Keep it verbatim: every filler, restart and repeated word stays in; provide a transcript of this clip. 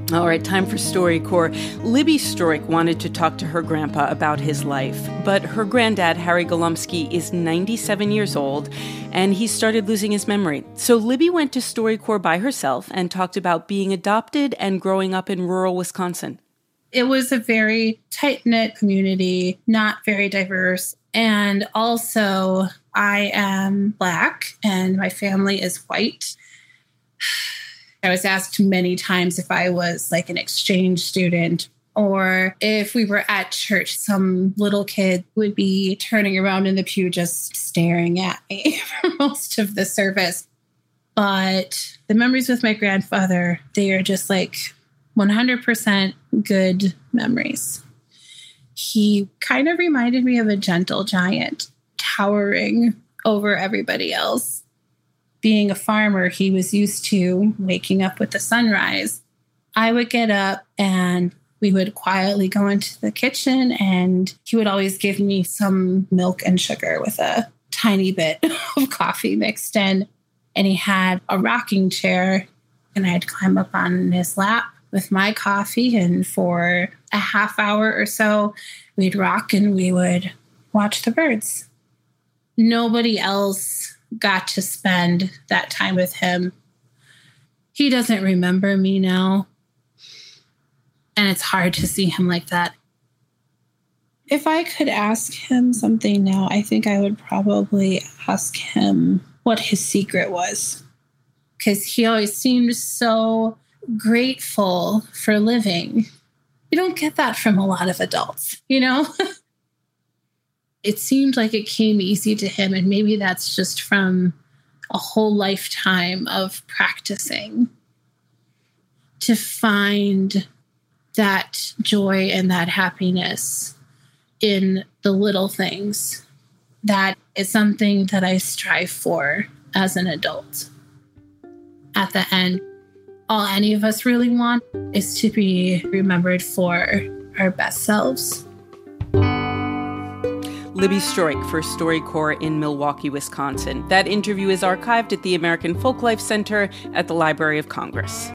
All right, time for StoryCorps. Libby Stroik wanted to talk to her grandpa about his life, but her granddad, Harry Golomsky, is ninety-seven years old, and he started losing his memory. So Libby went to StoryCorps by herself and talked about being adopted and growing up in rural Wisconsin. It was a very tight-knit community, not very diverse. And also, I am Black, and my family is white. I was asked many times if I was like an exchange student or if we were at church, some little kid would be turning around in the pew just staring at me for most of the service. But the memories with my grandfather, they are just like one hundred percent good memories. He kind of reminded me of a gentle giant towering over everybody else. Being a farmer, he was used to waking up with the sunrise. I would get up and we would quietly go into the kitchen, and he would always give me some milk and sugar with a tiny bit of coffee mixed in. And he had a rocking chair, and I'd climb up on his lap with my coffee. And for a half hour or so, we'd rock and we would watch the birds. Nobody else got to spend that time with him. He doesn't remember me now. And it's hard to see him like that. If I could ask him something now, I think I would probably ask him what his secret was. Because he always seemed so grateful for living. You don't get that from a lot of adults, you know? It seemed like it came easy to him, and maybe that's just from a whole lifetime of practicing to find that joy and that happiness in the little things. That is something that I strive for as an adult. At the end, all any of us really want is to be remembered for our best selves. Libby Stroik for StoryCorps in Milwaukee, Wisconsin. That interview is archived at the American Folklife Center at the Library of Congress.